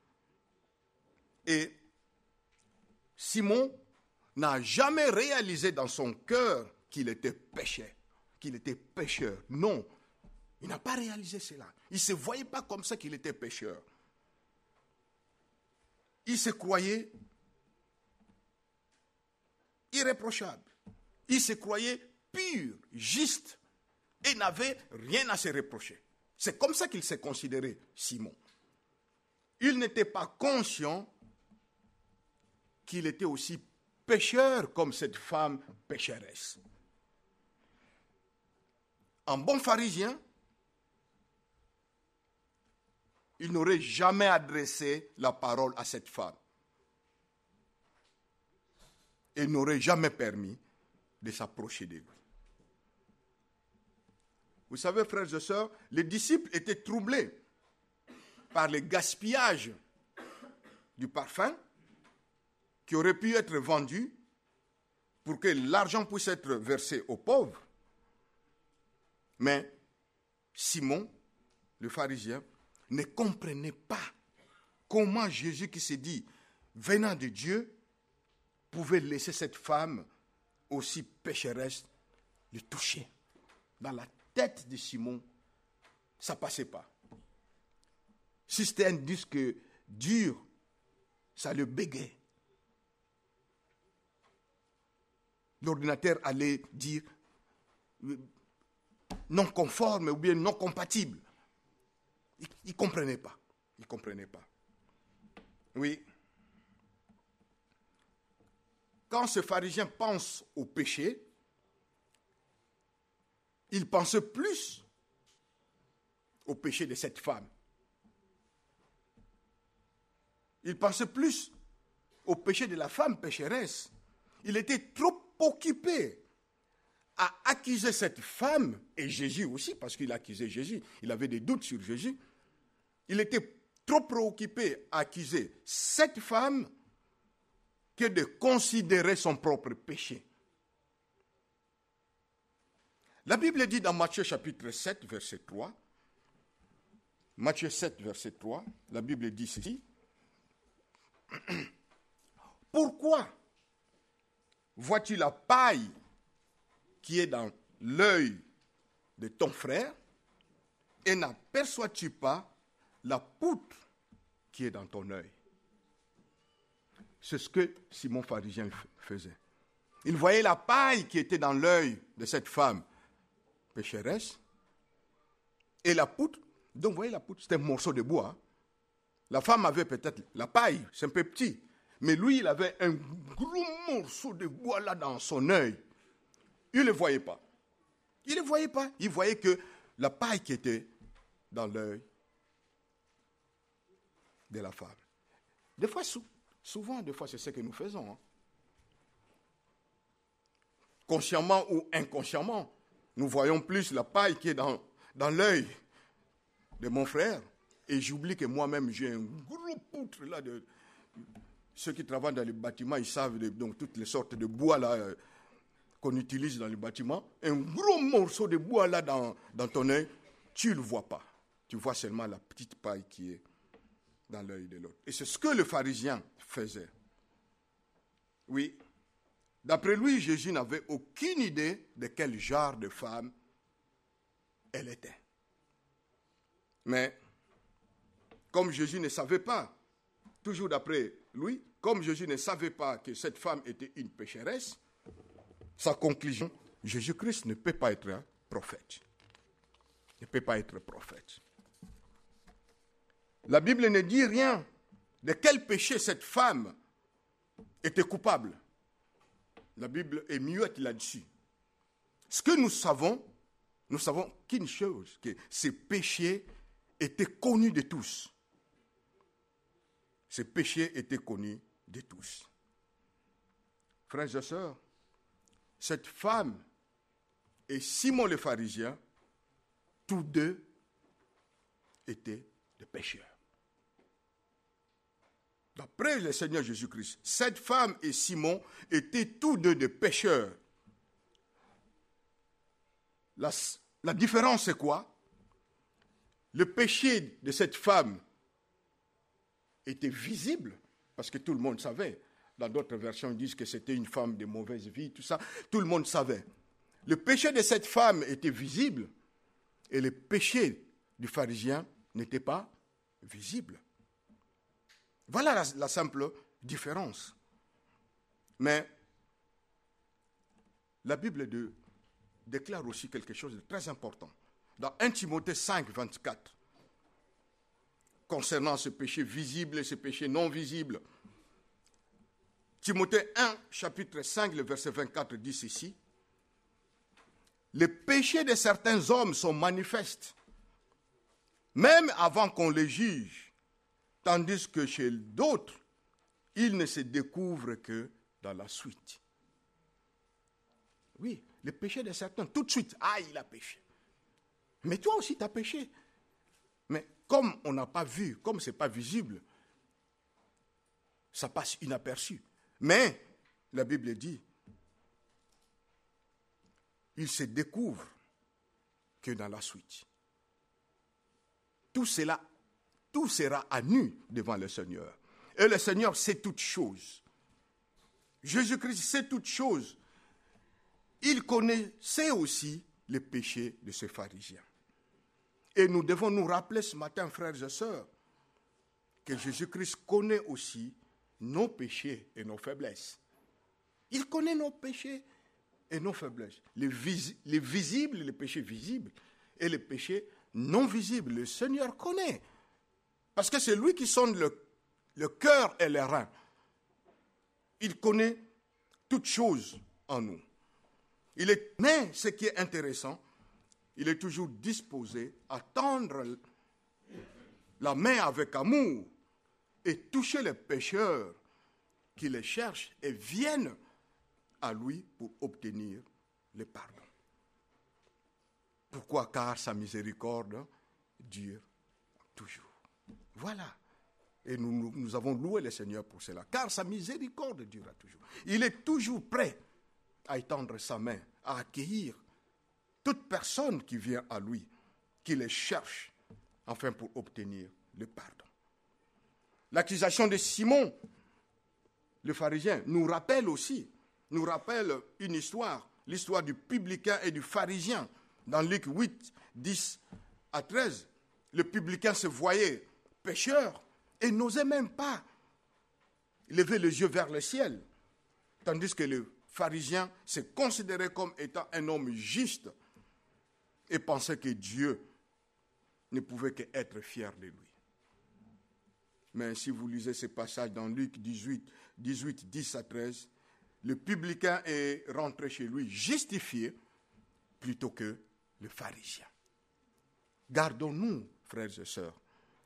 Et Simon n'a jamais réalisé dans son cœur qu'il était pécheur, qu'il était pécheur. Non, il n'a pas réalisé cela. Il ne se voyait pas comme ça qu'il était pécheur. Il se croyait irréprochable. Il se croyait pur, juste, et n'avait rien à se reprocher. C'est comme ça qu'il s'est considéré, Simon. Il n'était pas conscient qu'il était aussi pécheur comme cette femme pécheresse. Un bon pharisien, il n'aurait jamais adressé la parole à cette femme. Et n'aurait jamais permis de s'approcher de lui. Vous savez, frères et sœurs, les disciples étaient troublés par le gaspillage du parfum qui aurait pu être vendu pour que l'argent puisse être versé aux pauvres. Mais Simon, le pharisien, ne comprenait pas comment Jésus qui s'est dit venant de Dieu pouvait laisser cette femme aussi pécheresse le toucher. Dans la tête de Simon, ça ne passait pas. Si c'était un disque dur, ça le bégayait. L'ordinateur allait dire non conforme ou bien non compatible. Il ne comprenait pas. Il ne comprenait pas. Oui. Quand ce pharisien pense au péché, il pense plus au péché de cette femme. Il pense plus au péché de la femme pécheresse. Il était trop occupé à accuser cette femme, et Jésus aussi, parce qu'il accusait Jésus, il avait des doutes sur Jésus. Il était trop préoccupé à accuser cette femme que de considérer son propre péché. La Bible dit dans Matthieu chapitre sept, verset trois, Matthieu sept, verset trois, la Bible dit ceci, « Pourquoi vois-tu la paille qui est dans l'œil de ton frère et n'aperçois-tu pas la poutre qui est dans ton œil ?» C'est ce que Simon pharisien faisait. Il voyait la paille qui était dans l'œil de cette femme pécheresse et la poutre. Donc, vous voyez la poutre, c'était un morceau de bois. La femme avait peut-être la paille, c'est un peu petit. Mais lui, il avait un gros morceau de bois là dans son œil. Il ne le voyait pas. Il ne le voyait pas. Il voyait que la paille qui était dans l'œil de la femme. Des fois, souvent, des fois, c'est ce que nous faisons. Hein. Consciemment ou inconsciemment, nous voyons plus la paille qui est dans, dans l'œil de mon frère. Et j'oublie que moi-même, j'ai un gros poutre là de... ceux qui travaillent dans les bâtiments, ils savent de, donc toutes les sortes de bois là euh, qu'on utilise dans les bâtiments. Un gros morceau de bois là dans, dans ton œil, tu ne le vois pas. Tu vois seulement la petite paille qui est dans l'œil de l'autre. Et c'est ce que le pharisien faisait. Oui, d'après lui, Jésus n'avait aucune idée de quel genre de femme elle était. Mais comme Jésus ne savait pas, toujours d'après lui, comme Jésus ne savait pas que cette femme était une pécheresse, sa conclusion, Jésus-Christ ne peut pas être un prophète. Il ne peut pas être prophète. La Bible ne dit rien de quel péché cette femme était coupable. La Bible est muette là-dessus. Ce que nous savons, nous savons qu'une chose, que ces péchés étaient connus de tous. Ces péchés étaient connus de tous. Frères et sœurs, cette femme et Simon le pharisien, tous deux étaient des pécheurs. D'après le Seigneur Jésus-Christ, cette femme et Simon étaient tous deux des pécheurs. La, la différence, c'est quoi? Le péché de cette femme était visible, parce que tout le monde savait. Dans d'autres versions, ils disent que c'était une femme de mauvaise vie, tout ça. Tout le monde savait. Le péché de cette femme était visible, et le péché du pharisien n'était pas visible. Voilà la, la simple différence. Mais la Bible de, déclare aussi quelque chose de très important. Dans un Timothée cinq, vingt-quatre, concernant ce péché visible et ce péché non visible, Timothée un, chapitre cinq, le verset vingt-quatre dit ceci: les péchés de certains hommes sont manifestes, même avant qu'on les juge, tandis que chez d'autres, ils ne se découvrent que dans la suite. Oui, les péchés de certains, tout de suite, ah, il a péché. Mais toi aussi, tu as péché. Mais comme on n'a pas vu, comme ce n'est pas visible, ça passe inaperçu. Mais la Bible dit, il se découvre que dans la suite. Tout cela, tout sera à nu devant le Seigneur. Et le Seigneur sait toutes choses. Jésus-Christ sait toutes choses. Il connaissait aussi les péchés de ces pharisiens. Et nous devons nous rappeler ce matin, frères et sœurs, que Jésus-Christ connaît aussi nos péchés et nos faiblesses. Il connaît nos péchés et nos faiblesses. Les, vis- les visibles, les péchés visibles et les péchés non visibles. Le Seigneur connaît. Parce que c'est lui qui sonde le, le cœur et les reins. Il connaît toutes choses en nous. Il est, mais ce qui est intéressant, il est toujours disposé à tendre la main avec amour et toucher les pécheurs qui les cherchent et viennent à lui pour obtenir le pardon. Pourquoi? Car sa miséricorde dure toujours. Voilà. Et nous, nous, nous avons loué le Seigneur pour cela. Car sa miséricorde durera toujours. Il est toujours prêt à étendre sa main, à accueillir toute personne qui vient à lui, qui les cherche, enfin pour obtenir le pardon. L'accusation de Simon, le pharisien, nous rappelle aussi, nous rappelle une histoire, l'histoire du publicain et du pharisien. Dans Luc huit, dix à treize, le publicain se voyait pécheur et n'osait même pas lever les yeux vers le ciel, tandis que le pharisien se considérait comme étant un homme juste et pensait que Dieu ne pouvait qu'être fier de lui. Mais si vous lisez ce passage dans Luc dix-huit, dix-huit, dix à treize, le publicain est rentré chez lui justifié plutôt que le pharisien. Gardons-nous, frères et sœurs,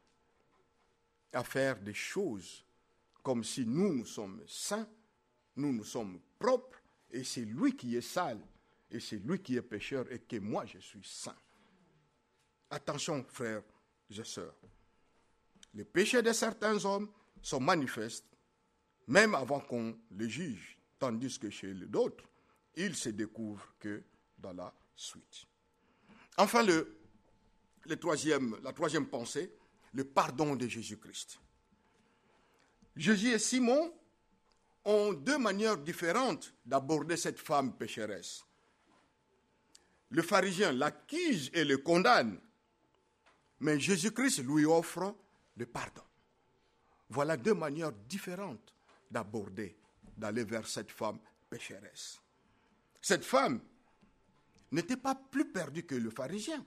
à faire des choses comme si nous, nous sommes saints, nous, nous sommes propres, et c'est lui qui est sale, et c'est lui qui est pécheur, et que moi, je suis saint. Attention, frères et sœurs. Les péchés de certains hommes sont manifestes, même avant qu'on le juge, tandis que chez d'autres, il se découvre que dans la suite. Enfin, le, le troisième, la troisième pensée, le pardon de Jésus-Christ. Jésus et Simon ont deux manières différentes d'aborder cette femme pécheresse. Le pharisien l'accuse et le condamne, mais Jésus-Christ lui offre le pardon. Voilà deux manières différentes d'aborder, d'aller vers cette femme pécheresse. Cette femme n'était pas plus perdue que le pharisien.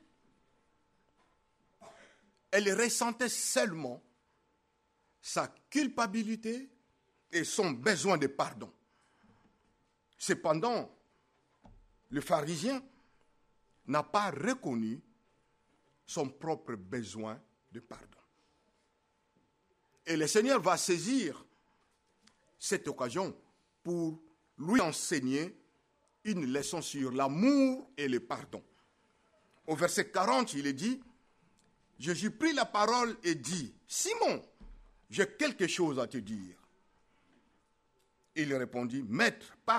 Elle ressentait seulement sa culpabilité et son besoin de pardon. Cependant, le pharisien n'a pas reconnu son propre besoin de pardon. Et le Seigneur va saisir cette occasion pour lui enseigner une leçon sur l'amour et le pardon. Au verset quarante, il est dit, Jésus prit la parole et dit, « Simon, j'ai quelque chose à te dire. » Il répondit, « Maître, parle. »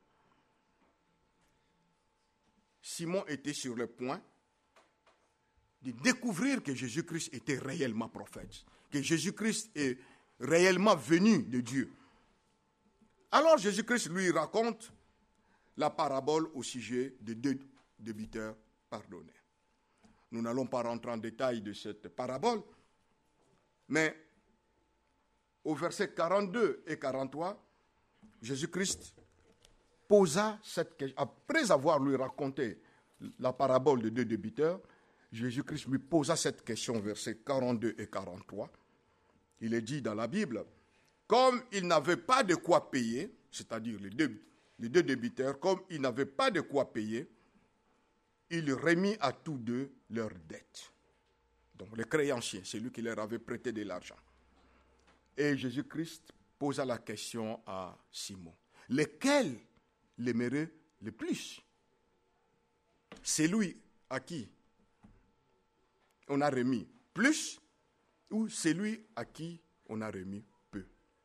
Simon était sur le point de découvrir que Jésus-Christ était réellement prophète, que Jésus-Christ est réellement venu de Dieu. Alors Jésus-Christ lui raconte la parabole au sujet des deux débiteurs pardonnés. Nous n'allons pas rentrer en détail de cette parabole, mais au verset quarante-deux et quarante-trois, Jésus-Christ posa cette question. Après avoir lui raconté la parabole des deux débiteurs, Jésus-Christ lui posa cette question, versets quarante-deux et quarante-trois. Il est dit dans la Bible, comme ils n'avaient pas de quoi payer, c'est-à-dire les deux, les deux débiteurs, comme ils n'avaient pas de quoi payer, il remit à tous deux leurs dettes. Donc le créancier, c'est lui qui leur avait prêté de l'argent. Et Jésus-Christ posa la question à Simon. Lequel l'aimerait le plus? C'est lui à qui on a remis plus ou celui à qui on a remis peu?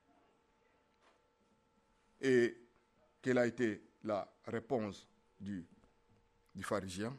Et quelle a été la réponse du, du pharisien?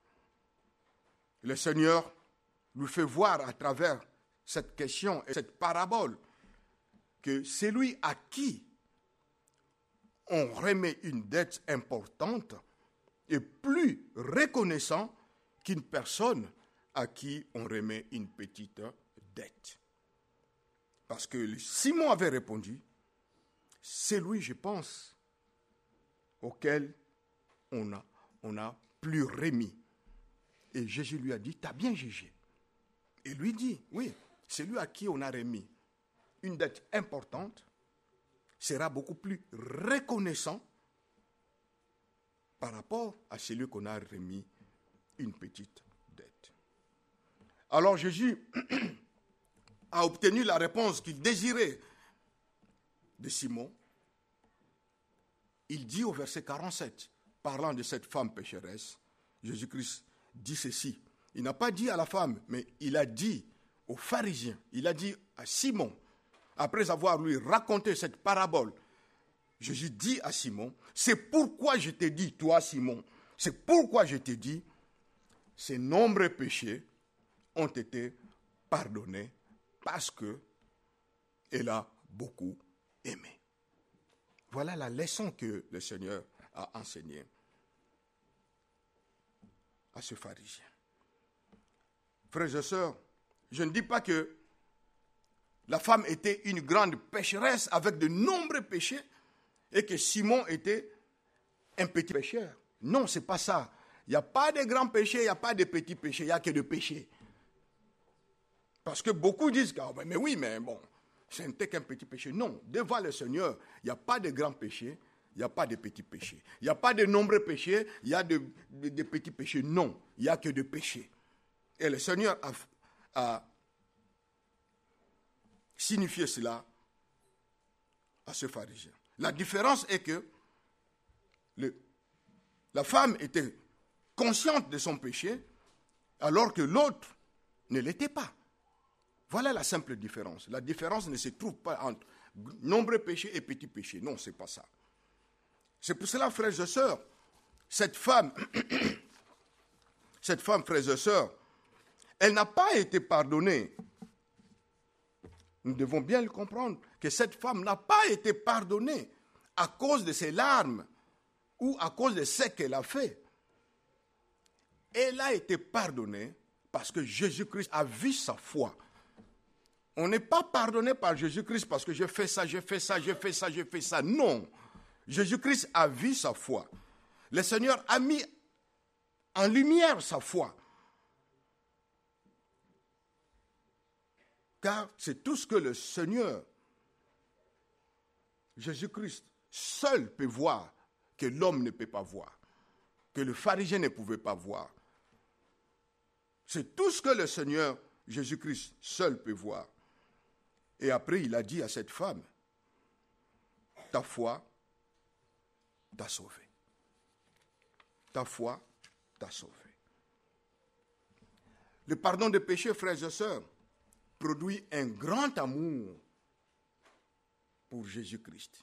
Le Seigneur lui fait voir à travers cette question et cette parabole que celui à qui on remet une dette importante est plus reconnaissant qu'une personne à qui on remet une petite dette. Parce que Simon avait répondu, c'est lui, je pense, auquel on a, on a plus remis. Et Jésus lui a dit, t'as bien jugé. Et lui dit, oui, celui à qui on a remis une dette importante sera beaucoup plus reconnaissant par rapport à celui qu'on a remis une petite dette. Alors Jésus a obtenu la réponse qu'il désirait de Simon. Il dit au verset quarante-sept, parlant de cette femme pécheresse, Jésus-Christ dit ceci. Il n'a pas dit à la femme, mais il a dit aux pharisiens, il a dit à Simon, après avoir lui raconté cette parabole, Jésus dit à Simon, c'est pourquoi je t'ai dit, toi Simon, c'est pourquoi je t'ai dit, ces nombreux péchés ont été pardonnés parce que elle a beaucoup aimé. Voilà la leçon que le Seigneur a enseignée à ce pharisien. Frères et sœurs, je ne dis pas que la femme était une grande pécheresse avec de nombreux péchés et que Simon était un petit pécheur. Non, ce n'est pas ça. Il n'y a pas de grands péchés, il n'y a pas de petits péchés, il n'y a que de péchés. Parce que beaucoup disent, ah, mais oui, mais bon, ce n'était qu'un petit péché. Non, devant le Seigneur, il n'y a pas de grands péchés, il n'y a pas de petits péchés. Il n'y a pas de nombreux péchés, il y a de, de, de petits péchés. Non, il n'y a que de péchés. Et le Seigneur a, a signifié cela à ce pharisien. La différence est que le, la femme était consciente de son péché, alors que l'autre ne l'était pas. Voilà la simple différence. La différence ne se trouve pas entre nombreux péchés et petits péchés. Non, ce n'est pas ça. C'est pour cela, frères et sœurs, cette femme, cette femme, frères et sœurs, elle n'a pas été pardonnée. Nous devons bien le comprendre, que cette femme n'a pas été pardonnée à cause de ses larmes ou à cause de ce qu'elle a fait. Elle a été pardonnée parce que Jésus-Christ a vu sa foi. On n'est pas pardonné par Jésus-Christ parce que j'ai fait ça, j'ai fait ça, j'ai fait ça, j'ai fait ça. Non. Jésus-Christ a vu sa foi. Le Seigneur a mis en lumière sa foi. Car c'est tout ce que le Seigneur, Jésus-Christ, seul peut voir, que l'homme ne peut pas voir, que le pharisien ne pouvait pas voir. C'est tout ce que le Seigneur, Jésus-Christ, seul peut voir. Et après, il a dit à cette femme, ta foi t'a sauvé. Ta foi t'a sauvé. Le pardon des péchés, frères et sœurs, produit un grand amour pour Jésus-Christ.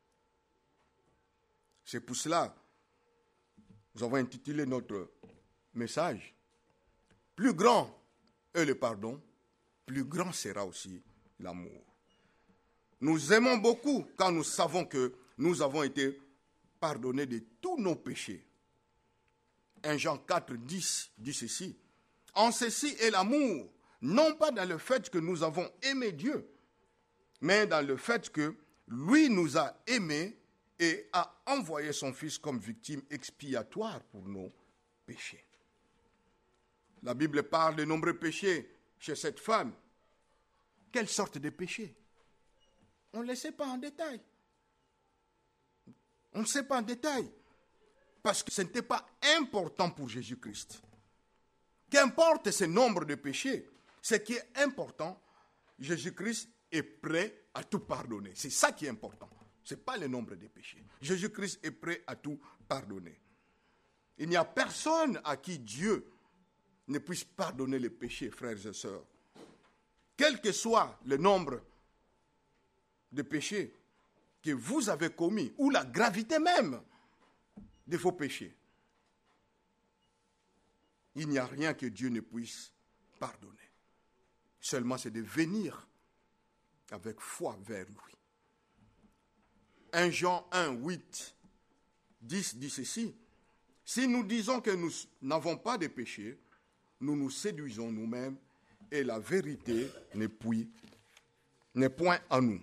C'est pour cela que nous avons intitulé notre message « Plus grand est le pardon, plus grand sera aussi l'amour ». Nous aimons beaucoup quand nous savons que nous avons été pardonnés de tous nos péchés. un Jean quatre, dix dit ceci, « En ceci est l'amour, non pas dans le fait que nous avons aimé Dieu, mais dans le fait que lui nous a aimés et a envoyé son Fils comme victime expiatoire pour nos péchés. » La Bible parle de nombreux péchés chez cette femme. Quelle sorte de péchés? On ne le sait pas en détail. On ne sait pas en détail. Parce que ce n'était pas important pour Jésus-Christ. Qu'importe ce nombre de péchés, ce qui est important, Jésus-Christ est prêt à tout pardonner. C'est ça qui est important. Ce n'est pas le nombre de péchés. Jésus-Christ est prêt à tout pardonner. Il n'y a personne à qui Dieu ne puisse pardonner les péchés, frères et sœurs. Quel que soit le nombre de péchés que vous avez commis, ou la gravité même de vos péchés, il n'y a rien que Dieu ne puisse pardonner. Seulement, c'est de venir avec foi vers lui. un Jean un, huit, dix dit ceci, « Si nous disons que nous n'avons pas de péché, nous nous séduisons nous-mêmes et la vérité n'est point, n'est point en nous.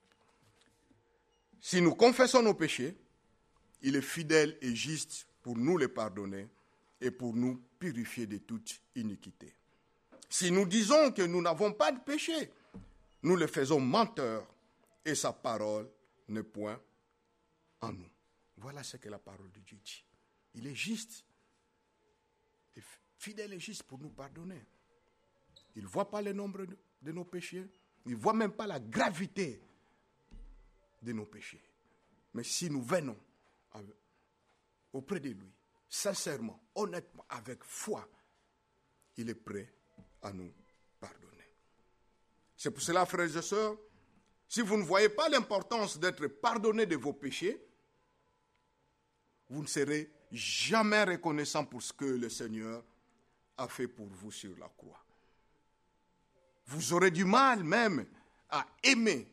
Si nous confessons nos péchés, il est fidèle et juste pour nous les pardonner et pour nous purifier de toute iniquité. Si nous disons que nous n'avons pas de péché, nous le faisons menteur et sa parole n'est point en nous. » Voilà ce que la parole de Dieu dit. Il est juste, et fidèle et juste pour nous pardonner. Il ne voit pas le nombre de, de nos péchés, il ne voit même pas la gravité de nos péchés. Mais si nous venons avec, auprès de lui, sincèrement, honnêtement, avec foi, il est prêt à nous pardonner. C'est pour cela, frères et sœurs, si vous ne voyez pas l'importance d'être pardonné de vos péchés, vous ne serez jamais reconnaissant pour ce que le Seigneur a fait pour vous sur la croix. Vous aurez du mal même à aimer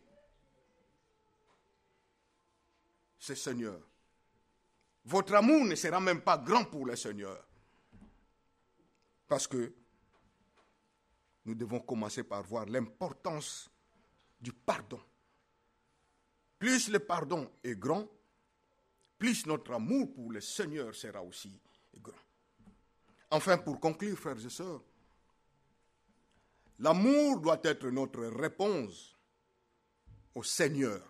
ce Seigneur. Votre amour ne sera même pas grand pour le Seigneur. Parce que nous devons commencer par voir l'importance du pardon. Plus le pardon est grand, plus notre amour pour le Seigneur sera aussi grand. Enfin, pour conclure, frères et sœurs, l'amour doit être notre réponse au Seigneur.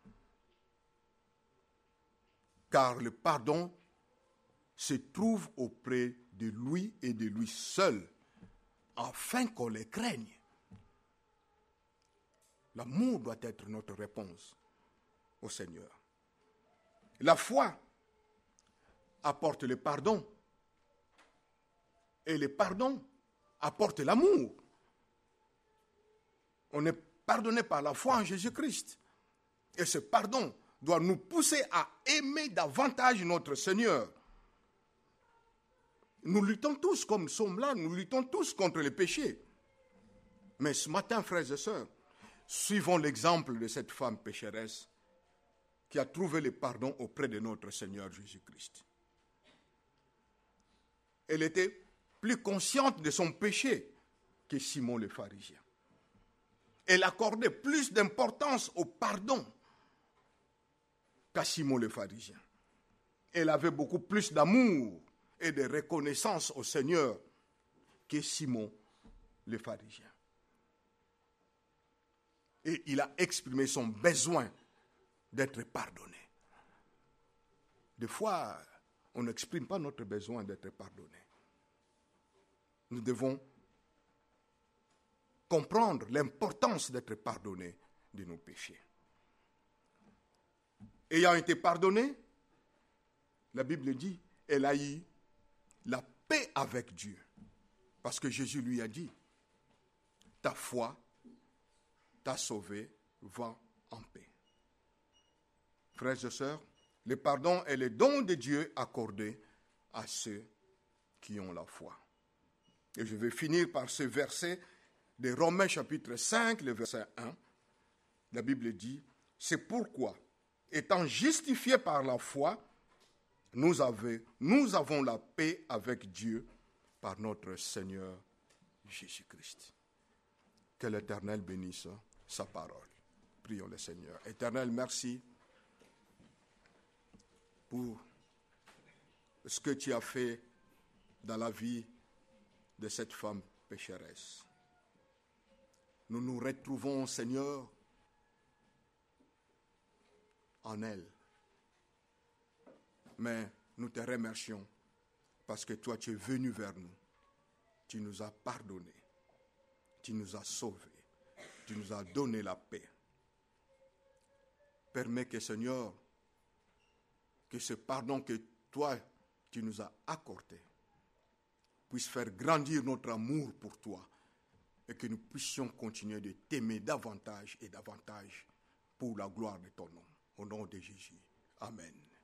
Car le pardon se trouve auprès de lui et de lui seul, afin qu'on le craigne. L'amour doit être notre réponse au Seigneur. La foi apporte le pardon. Et le pardon apporte l'amour. On est pardonné par la foi en Jésus-Christ. Et ce pardon doit nous pousser à aimer davantage notre Seigneur. Nous luttons tous, comme nous sommes là, nous luttons tous contre les péchés. Mais ce matin, frères et sœurs, suivons l'exemple de cette femme pécheresse qui a trouvé le pardon auprès de notre Seigneur Jésus-Christ. Elle était plus consciente de son péché que Simon le pharisien. Elle accordait plus d'importance au pardon qu'à Simon le pharisien. Elle avait beaucoup plus d'amour et de reconnaissance au Seigneur que Simon le pharisien. Et il a exprimé son besoin d'être pardonné. Des fois, on n'exprime pas notre besoin d'être pardonné. Nous devons comprendre l'importance d'être pardonné de nos péchés. Ayant été pardonné, la Bible dit, elle a eu la paix avec Dieu. Parce que Jésus lui a dit, ta foi t'a sauvé, va en paix. Frères et sœurs, le pardon est le don de Dieu accordé à ceux qui ont la foi. Et je vais finir par ce verset de Romains chapitre cinq, le verset un. La Bible dit, c'est pourquoi, étant justifiés par la foi, nous avons, nous avons la paix avec Dieu par notre Seigneur Jésus-Christ. Que l'Éternel bénisse sa parole. Prions le Seigneur. Éternel, merci pour ce que tu as fait dans la vie de cette femme pécheresse. Nous nous retrouvons, Seigneur, en elle. Mais nous te remercions parce que toi, tu es venu vers nous. Tu nous as pardonné. Tu nous as sauvés. Tu nous as donné la paix. Permets que, Seigneur, que ce pardon que toi, tu nous as accordé, puisse faire grandir notre amour pour toi et que nous puissions continuer de t'aimer davantage et davantage pour la gloire de ton nom. Au nom de Jésus. Amen.